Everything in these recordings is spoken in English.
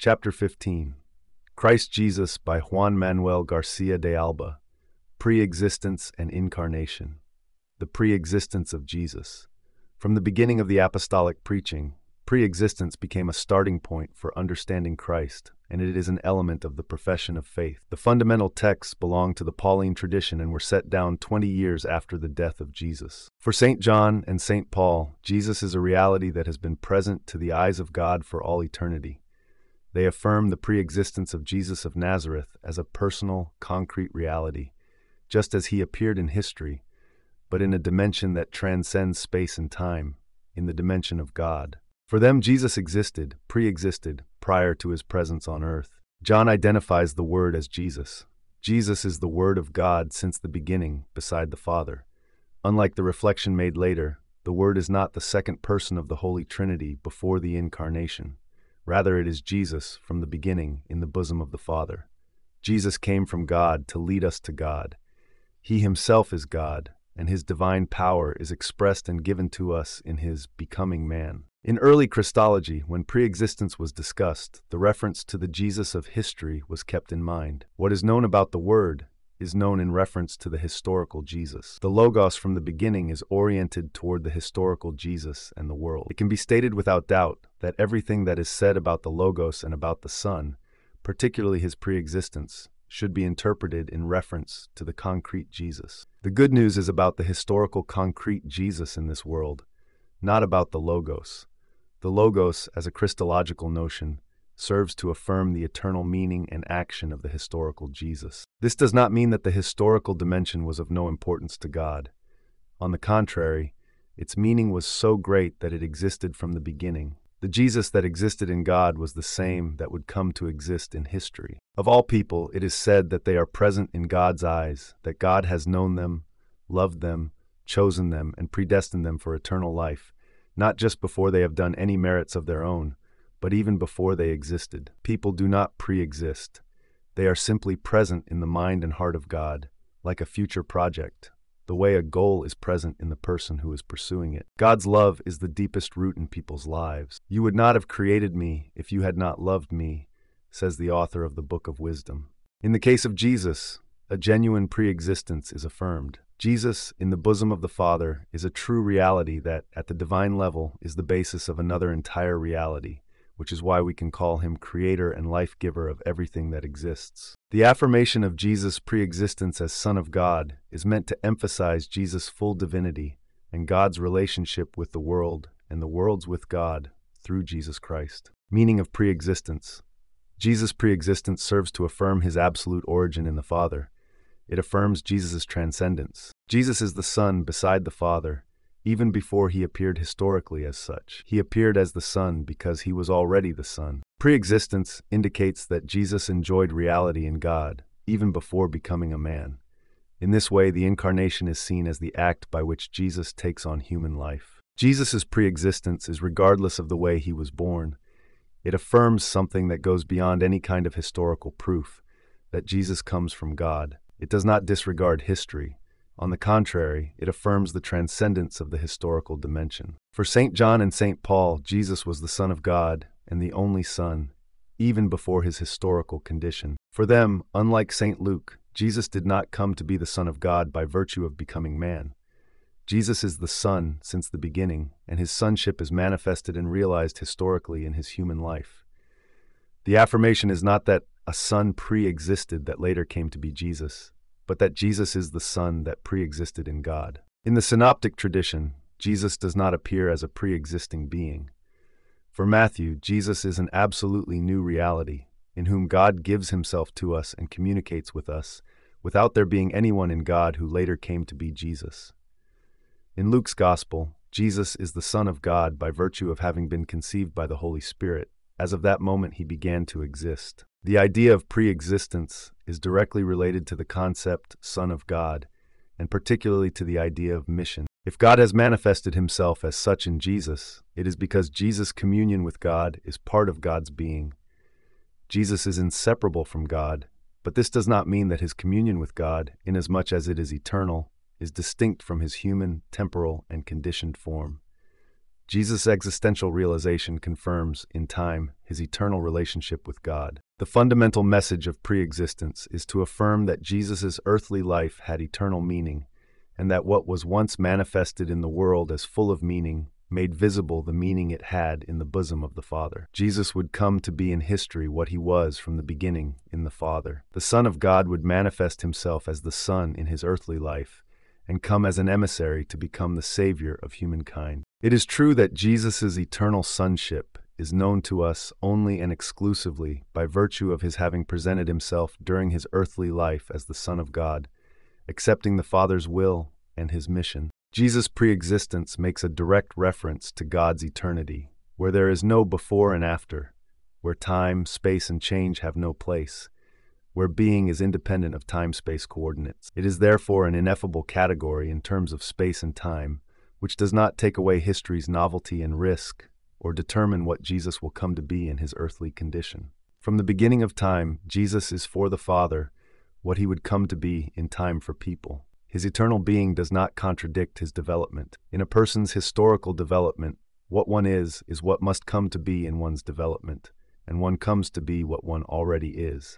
Chapter 15. Christ Jesus by Juan Manuel Garcia de Alba. Pre-existence and Incarnation. The pre-existence of Jesus. From the beginning of the apostolic preaching, pre-existence became a starting point for understanding Christ, and it is an element of the profession of faith. The fundamental texts belong to the Pauline tradition and were set down 20 years after the death of Jesus. For St. John and St. Paul, Jesus is a reality that has been present to the eyes of God for all eternity. They affirm the pre-existence of Jesus of Nazareth as a personal, concrete reality, just as he appeared in history, but in a dimension that transcends space and time, in the dimension of God. For them, Jesus existed, pre-existed, prior to his presence on earth. John identifies the Word as Jesus. Jesus is the Word of God since the beginning, beside the Father. Unlike the reflection made later, the Word is not the second person of the Holy Trinity before the Incarnation. Rather, it is Jesus from the beginning in the bosom of the Father. Jesus came from God to lead us to God. He himself is God, and his divine power is expressed and given to us in his becoming man. In early Christology, when pre-existence was discussed, the reference to the Jesus of history was kept in mind. What is known about the Word is known in reference to the historical Jesus. The Logos from the beginning is oriented toward the historical Jesus and the world. It can be stated without doubt that everything that is said about the Logos and about the Son, particularly his pre-existence, should be interpreted in reference to the concrete Jesus. The good news is about the historical concrete Jesus in this world, not about the Logos. The Logos, as a Christological notion, serves to affirm the eternal meaning and action of the historical Jesus. This does not mean that the historical dimension was of no importance to God. On the contrary, its meaning was so great that it existed from the beginning. The Jesus that existed in God was the same that would come to exist in history. Of all people, it is said that they are present in God's eyes, that God has known them, loved them, chosen them, and predestined them for eternal life, not just before they have done any merits of their own, but even before they existed. People do not pre-exist. They are simply present in the mind and heart of God, like a future project, the way a goal is present in the person who is pursuing it. God's love is the deepest root in people's lives. You would not have created me if you had not loved me, says the author of the Book of Wisdom. In the case of Jesus, a genuine pre-existence is affirmed. Jesus, in the bosom of the Father, is a true reality that, at the divine level, is the basis of another entire reality, which is why we can call him creator and life-giver of everything that exists. The affirmation of Jesus' pre-existence as Son of God is meant to emphasize Jesus' full divinity and God's relationship with the world and the world's with God through Jesus Christ. Meaning of pre-existence. Jesus' pre-existence serves to affirm his absolute origin in the Father. It affirms Jesus' transcendence. Jesus is the Son beside the Father, even before he appeared historically as such. He appeared as the Son because he was already the Son. Pre-existence indicates that Jesus enjoyed reality in God, even before becoming a man. In this way, the Incarnation is seen as the act by which Jesus takes on human life. Jesus' pre-existence is regardless of the way he was born. It affirms something that goes beyond any kind of historical proof, that Jesus comes from God. It does not disregard history. On the contrary, it affirms the transcendence of the historical dimension. For St. John and St. Paul, Jesus was the Son of God and the only Son, even before his historical condition. For them, unlike St. Luke, Jesus did not come to be the Son of God by virtue of becoming man. Jesus is the Son since the beginning, and his sonship is manifested and realized historically in his human life. The affirmation is not that a Son pre-existed that later came to be Jesus, but that Jesus is the Son that pre-existed in God. In the synoptic tradition, Jesus does not appear as a pre-existing being. For Matthew, Jesus is an absolutely new reality, in whom God gives himself to us and communicates with us, without there being anyone in God who later came to be Jesus. In Luke's Gospel, Jesus is the Son of God by virtue of having been conceived by the Holy Spirit. As of that moment, he began to exist. The idea of pre-existence is directly related to the concept Son of God, and particularly to the idea of mission. If God has manifested himself as such in Jesus, it is because Jesus' communion with God is part of God's being. Jesus is inseparable from God, but this does not mean that his communion with God, inasmuch as it is eternal, is distinct from his human, temporal, and conditioned form. Jesus' existential realization confirms, in time, his eternal relationship with God. The fundamental message of pre-existence is to affirm that Jesus' earthly life had eternal meaning, and that what was once manifested in the world as full of meaning made visible the meaning it had in the bosom of the Father. Jesus would come to be in history what he was from the beginning in the Father. The Son of God would manifest himself as the Son in his earthly life, and come as an emissary to become the Savior of humankind. It is true that Jesus' eternal sonship is known to us only and exclusively by virtue of his having presented himself during his earthly life as the Son of God, accepting the Father's will and his mission. Jesus' pre-existence makes a direct reference to God's eternity, where there is no before and after, where time, space, and change have no place, where being is independent of time-space coordinates. It is therefore an ineffable category in terms of space and time, which does not take away history's novelty and risk, or determine what Jesus will come to be in his earthly condition. From the beginning of time, Jesus is for the Father what he would come to be in time for people. His eternal being does not contradict his development. In a person's historical development, what one is what must come to be in one's development, and one comes to be what one already is.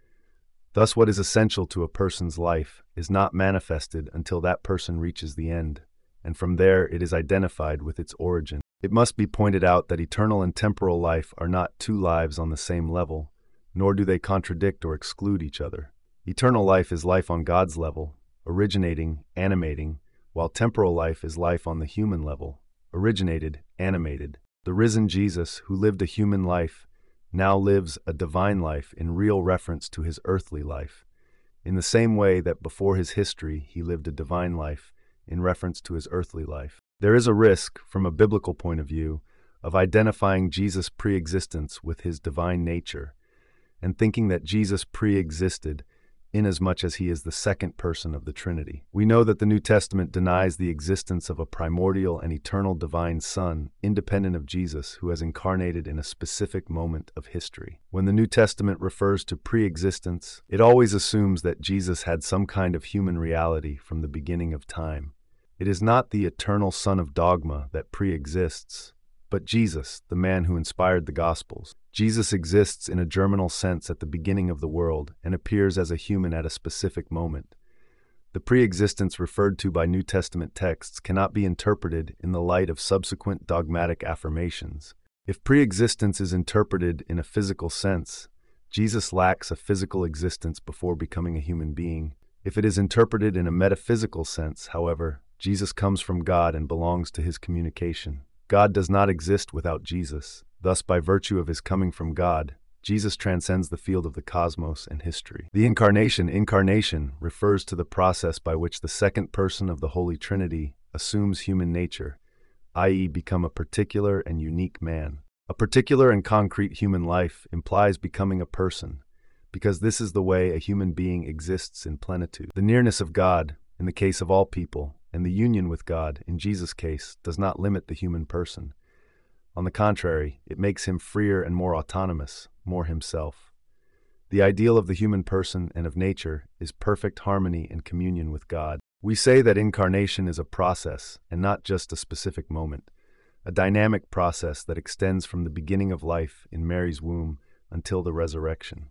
Thus, what is essential to a person's life is not manifested until that person reaches the end, and from there it is identified with its origin. It must be pointed out that eternal and temporal life are not two lives on the same level, nor do they contradict or exclude each other. Eternal life is life on God's level, originating, animating, while temporal life is life on the human level, originated, animated. The risen Jesus, who lived a human life, now lives a divine life in real reference to his earthly life, in the same way that before his history he lived a divine life in reference to his earthly life. There is a risk, from a biblical point of view, of identifying Jesus' pre-existence with his divine nature, and thinking that Jesus pre-existed inasmuch as he is the second person of the Trinity. We know that the New Testament denies the existence of a primordial and eternal divine Son, independent of Jesus, who has incarnated in a specific moment of history. When the New Testament refers to pre-existence, it always assumes that Jesus had some kind of human reality from the beginning of time. It is not the eternal Son of dogma that pre-exists, but Jesus, the man who inspired the Gospels. Jesus exists in a germinal sense at the beginning of the world and appears as a human at a specific moment. The pre-existence referred to by New Testament texts cannot be interpreted in the light of subsequent dogmatic affirmations. If pre-existence is interpreted in a physical sense, Jesus lacks a physical existence before becoming a human being. If it is interpreted in a metaphysical sense, however, Jesus comes from God and belongs to his communication. God does not exist without Jesus. Thus, by virtue of his coming from God, Jesus transcends the field of the cosmos and history. The incarnation refers to the process by which the second person of the Holy Trinity assumes human nature, i.e., become a particular and unique man. A particular and concrete human life implies becoming a person, because this is the way a human being exists in plenitude. The nearness of God, in the case of all people, and the union with God, in Jesus' case, does not limit the human person. On the contrary, it makes him freer and more autonomous, more himself. The ideal of the human person and of nature is perfect harmony and communion with God. We say that incarnation is a process and not just a specific moment, a dynamic process that extends from the beginning of life in Mary's womb until the resurrection.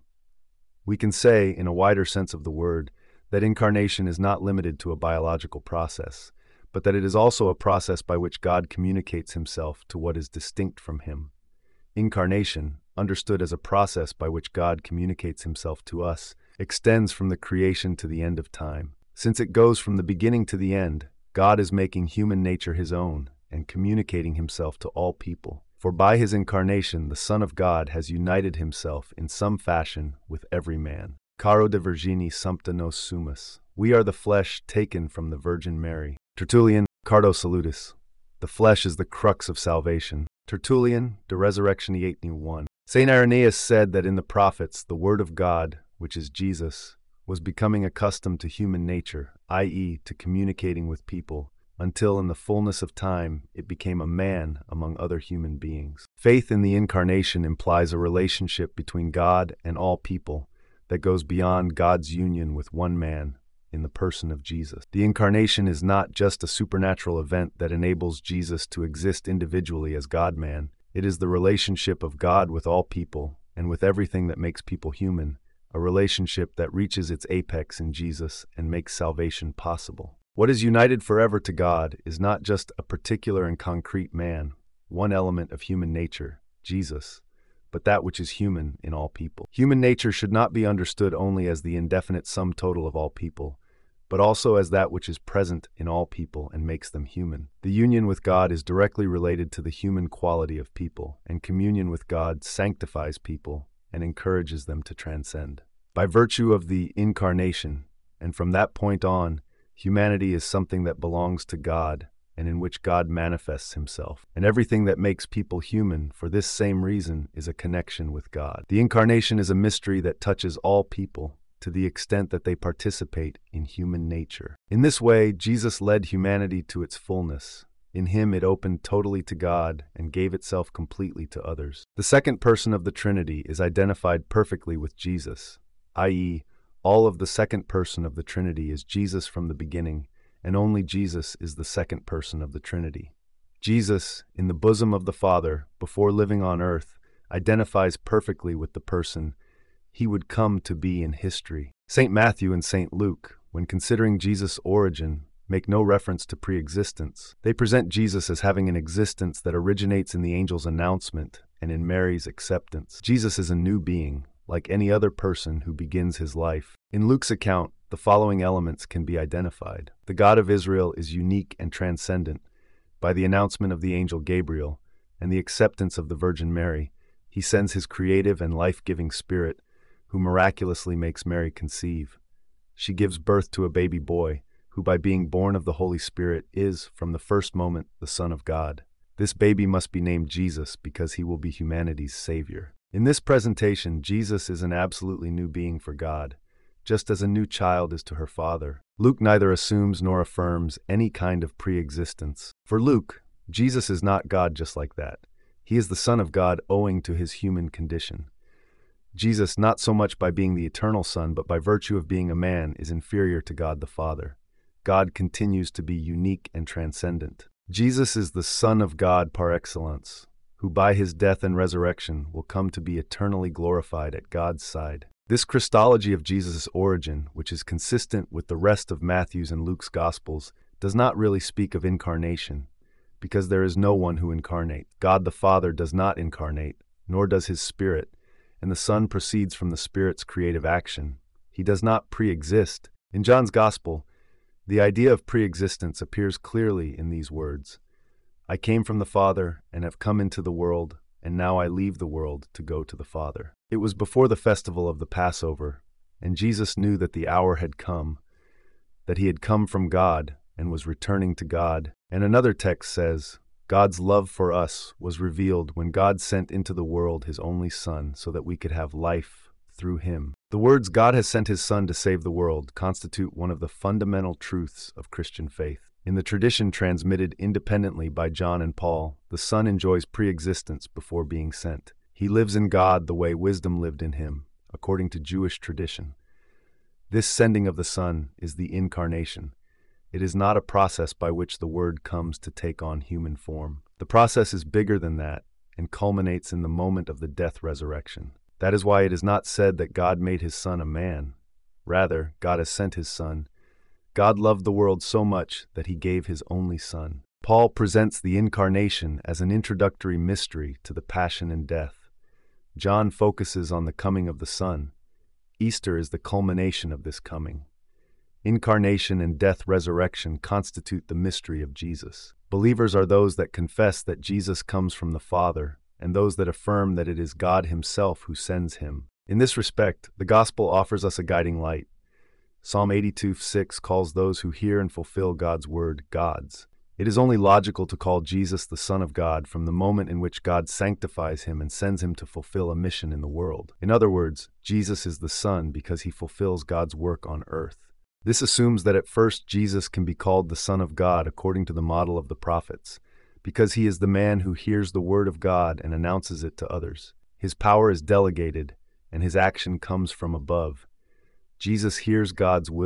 We can say, in a wider sense of the word, that incarnation is not limited to a biological process, but that it is also a process by which God communicates himself to what is distinct from him. Incarnation, understood as a process by which God communicates himself to us, extends from the creation to the end of time. Since it goes from the beginning to the end, God is making human nature his own and communicating himself to all people. For by his incarnation, the Son of God has united himself in some fashion with every man. Caro de Virgini sumpta nos sumus. We are the flesh taken from the Virgin Mary. Tertullian, Cardo Salutis. The flesh is the crux of salvation. Tertullian, De Resurrectione 8:1. St. Irenaeus said that in the prophets, the Word of God, which is Jesus, was becoming accustomed to human nature, i.e., to communicating with people, until in the fullness of time it became a man among other human beings. Faith in the Incarnation implies a relationship between God and all people that goes beyond God's union with one man, in the person of Jesus. The incarnation is not just a supernatural event that enables Jesus to exist individually as God-man. It is the relationship of God with all people and with everything that makes people human, a relationship that reaches its apex in Jesus and makes salvation possible. What is united forever to God is not just a particular and concrete man, one element of human nature, Jesus, but that which is human in all people. Human nature should not be understood only as the indefinite sum total of all people, but also as that which is present in all people and makes them human. The union with God is directly related to the human quality of people, and communion with God sanctifies people and encourages them to transcend. By virtue of the incarnation, and from that point on, humanity is something that belongs to God and in which God manifests himself. And everything that makes people human, for this same reason, is a connection with God. The incarnation is a mystery that touches all people to the extent that they participate in human nature. In this way, Jesus led humanity to its fullness. In him it opened totally to God and gave itself completely to others. The second person of the Trinity is identified perfectly with Jesus, i.e., all of the second person of the Trinity is Jesus from the beginning, and only Jesus is the second person of the Trinity. Jesus, in the bosom of the Father, before living on earth, identifies perfectly with the person he would come to be in history. St. Matthew and St. Luke, when considering Jesus' origin, make no reference to pre-existence. They present Jesus as having an existence that originates in the angel's announcement and in Mary's acceptance. Jesus is a new being, like any other person who begins his life. In Luke's account, the following elements can be identified. The God of Israel is unique and transcendent. By the announcement of the angel Gabriel and the acceptance of the Virgin Mary, he sends his creative and life-giving Spirit, who miraculously makes Mary conceive. She gives birth to a baby boy, who by being born of the Holy Spirit is, from the first moment, the Son of God. This baby must be named Jesus because he will be humanity's Savior. In this presentation, Jesus is an absolutely new being for God, just as a new child is to her father. Luke neither assumes nor affirms any kind of pre-existence. For Luke, Jesus is not God just like that. He is the Son of God owing to his human condition. Jesus, not so much by being the eternal Son, but by virtue of being a man, is inferior to God the Father. God continues to be unique and transcendent. Jesus is the Son of God par excellence, who by his death and resurrection will come to be eternally glorified at God's side. This Christology of Jesus' origin, which is consistent with the rest of Matthew's and Luke's Gospels, does not really speak of incarnation, because there is no one who incarnates. God the Father does not incarnate, nor does his Spirit, and the Son proceeds from the Spirit's creative action. He does not pre-exist. In John's Gospel, the idea of pre-existence appears clearly in these words: I came from the Father and have come into the world, and now I leave the world to go to the Father. It was before the festival of the Passover, and Jesus knew that the hour had come, that he had come from God and was returning to God. And another text says, God's love for us was revealed when God sent into the world his only Son so that we could have life through him. The words God has sent his Son to save the world constitute one of the fundamental truths of Christian faith. In the tradition transmitted independently by John and Paul, the Son enjoys pre-existence before being sent. He lives in God the way wisdom lived in him, according to Jewish tradition. This sending of the Son is the incarnation. It is not a process by which the Word comes to take on human form. The process is bigger than that and culminates in the moment of the death-resurrection. That is why it is not said that God made his Son a man. Rather, God has sent his Son. God loved the world so much that he gave his only Son. Paul presents the incarnation as an introductory mystery to the passion and death. John focuses on the coming of the Son. Easter is the culmination of this coming. Incarnation and death-resurrection constitute the mystery of Jesus. Believers are those that confess that Jesus comes from the Father, and those that affirm that it is God himself who sends him. In this respect, the Gospel offers us a guiding light. Psalm 82:6 calls those who hear and fulfill God's word gods. It is only logical to call Jesus the Son of God from the moment in which God sanctifies him and sends him to fulfill a mission in the world. In other words, Jesus is the Son because he fulfills God's work on earth. This assumes that at first Jesus can be called the Son of God according to the model of the prophets, because he is the man who hears the word of God and announces it to others. His power is delegated, and his action comes from above. Jesus hears God's will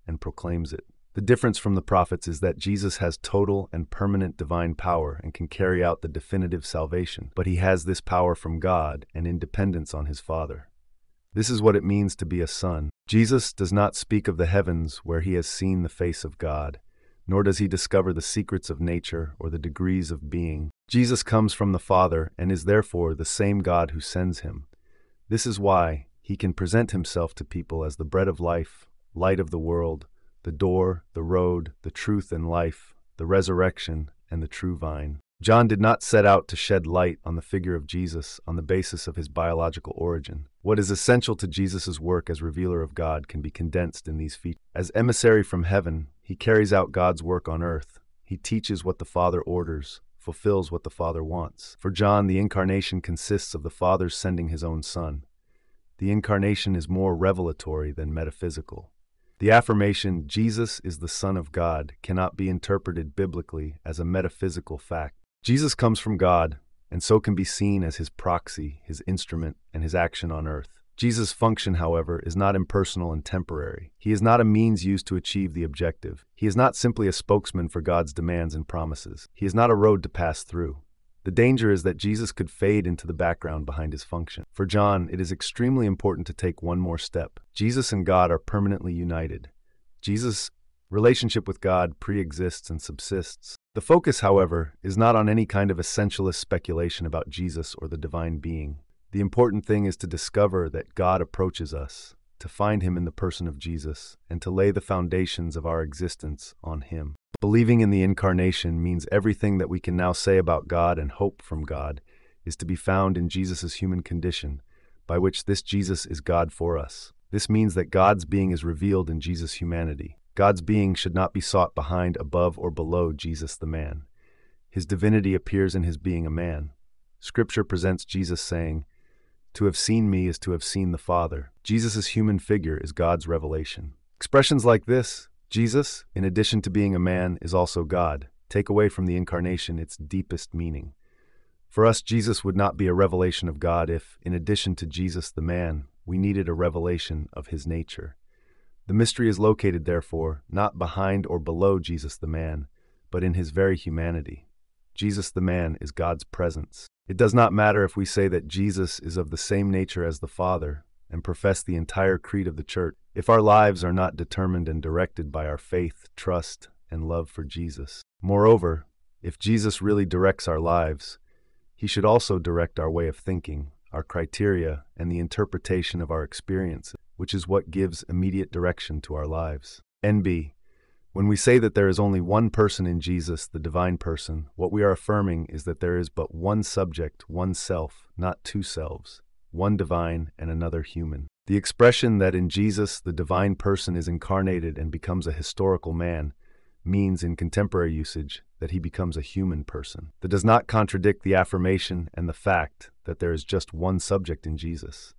and proclaims it. The difference from the prophets is that Jesus has total and permanent divine power and can carry out the definitive salvation, but he has this power from God and in dependence on his Father. This is what it means to be a son. Jesus does not speak of the heavens where he has seen the face of God, nor does he discover the secrets of nature or the degrees of being. Jesus comes from the Father and is therefore the same God who sends him. This is why he can present himself to people as the bread of life, light of the world, the door, the road, the truth and life, the resurrection, and the true vine. John did not set out to shed light on the figure of Jesus on the basis of his biological origin. What is essential to Jesus' work as revealer of God can be condensed in these features. As emissary from heaven, he carries out God's work on earth. He teaches what the Father orders, fulfills what the Father wants. For John, the incarnation consists of the Father sending his own Son. The incarnation is more revelatory than metaphysical. The affirmation, Jesus is the Son of God, cannot be interpreted biblically as a metaphysical fact. Jesus comes from God, and so can be seen as his proxy, his instrument, and his action on earth. Jesus' function, however, is not impersonal and temporary. He is not a means used to achieve the objective. He is not simply a spokesman for God's demands and promises. He is not a road to pass through. The danger is that Jesus could fade into the background behind his function. For John, it is extremely important to take one more step. Jesus and God are permanently united. Jesus' relationship with God pre-exists and subsists. The focus, however, is not on any kind of essentialist speculation about Jesus or the divine being. The important thing is to discover that God approaches us, to find him in the person of Jesus, and to lay the foundations of our existence on him. Believing in the incarnation means everything that we can now say about God and hope from God is to be found in Jesus' human condition, by which this Jesus is God for us. This means that God's being is revealed in Jesus' humanity. God's being should not be sought behind, above, or below Jesus the man. His divinity appears in his being a man. Scripture presents Jesus saying, "To have seen me is to have seen the Father." Jesus' human figure is God's revelation. Expressions like this, Jesus, in addition to being a man, is also God, take away from the incarnation its deepest meaning. For us, Jesus would not be a revelation of God if, in addition to Jesus the man, we needed a revelation of his nature. The mystery is located, therefore, not behind or below Jesus the man, but in his very humanity. Jesus the man is God's presence. It does not matter if we say that Jesus is of the same nature as the Father and profess the entire creed of the Church, if our lives are not determined and directed by our faith, trust, and love for Jesus. Moreover, if Jesus really directs our lives, he should also direct our way of thinking, our criteria, and the interpretation of our experiences, which is what gives immediate direction to our lives. NB. When we say that there is only one person in Jesus, the divine person, what we are affirming is that there is but one subject, one self, not two selves, one divine and another human. The expression that in Jesus the divine person is incarnated and becomes a historical man means, in contemporary usage, that he becomes a human person. That does not contradict the affirmation and the fact that there is just one subject in Jesus.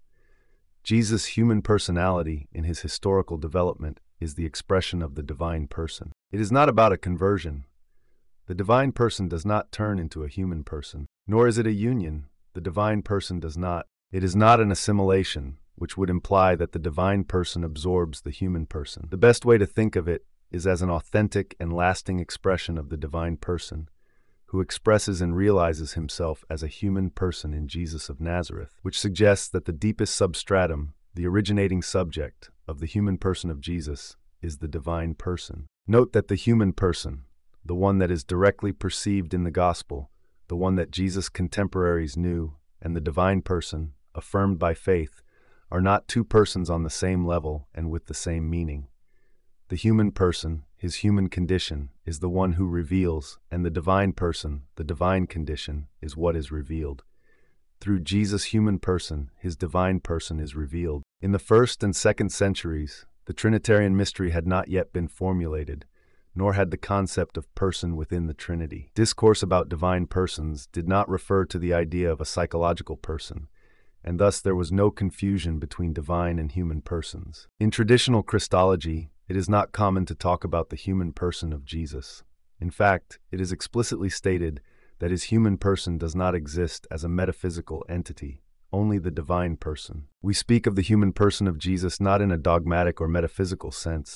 Jesus' human personality in his historical development is the expression of the divine person. It is not about a conversion. The divine person does not turn into a human person, nor is it a union. The divine person does not. It is not an assimilation, which would imply that the divine person absorbs the human person. The best way to think of it is as an authentic and lasting expression of the divine person, who expresses and realizes himself as a human person in Jesus of Nazareth, which suggests that the deepest substratum, the originating subject of the human person of Jesus, is the divine person. Note that the human person, the one that is directly perceived in the gospel, the one that Jesus' contemporaries knew, and the divine person, affirmed by faith, are not two persons on the same level and with the same meaning. The human person, his human condition, is the one who reveals, and the divine person, the divine condition, is what is revealed. Through Jesus' human person, his divine person is revealed. In the 1st and 2nd centuries, the Trinitarian mystery had not yet been formulated, nor had the concept of person within the Trinity. Discourse about divine persons did not refer to the idea of a psychological person, and thus there was no confusion between divine and human persons. In traditional Christology, it is not common to talk about the human person of Jesus. In fact, it is explicitly stated that his human person does not exist as a metaphysical entity, only the divine person. We speak of the human person of Jesus not in a dogmatic or metaphysical sense,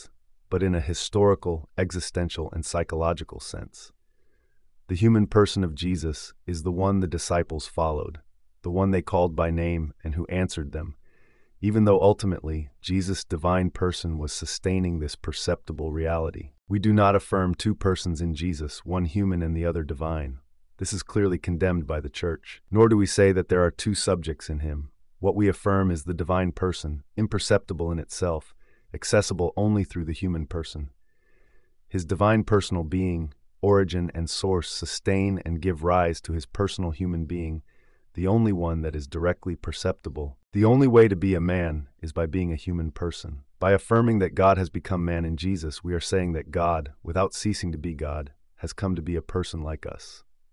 but in a historical, existential, and psychological sense. The human person of Jesus is the one the disciples followed, the one they called by name and who answered them, even though ultimately Jesus' divine person was sustaining this perceptible reality. We do not affirm two persons in Jesus, one human and the other divine. This is clearly condemned by the Church. Nor do we say that there are two subjects in him. What we affirm is the divine person, imperceptible in itself, accessible only through the human person. His divine personal being, origin, and source sustain and give rise to his personal human being, the only one that is directly perceptible. The only way to be a man is by being a human person. By affirming that God has become man in Jesus, we are saying that God, without ceasing to be God, has come to be a person like us.